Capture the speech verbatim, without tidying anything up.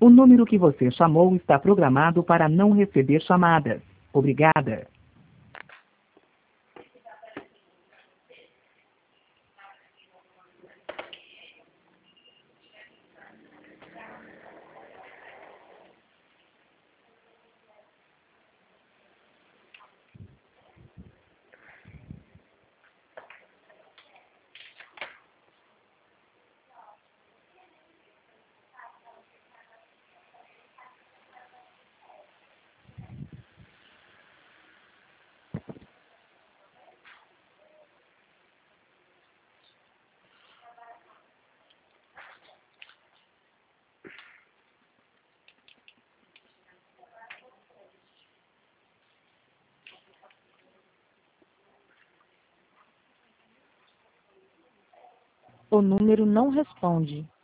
O número que você chamou está programado para não receber chamadas. Obrigada. O número não responde.